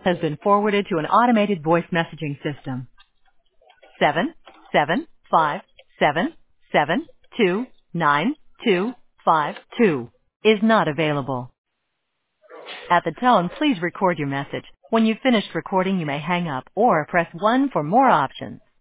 has been forwarded to an automated voice messaging system. 77577729252 is not available. At the tone, please record your message. When you've finished recording, you may hang up or press 1 for more options.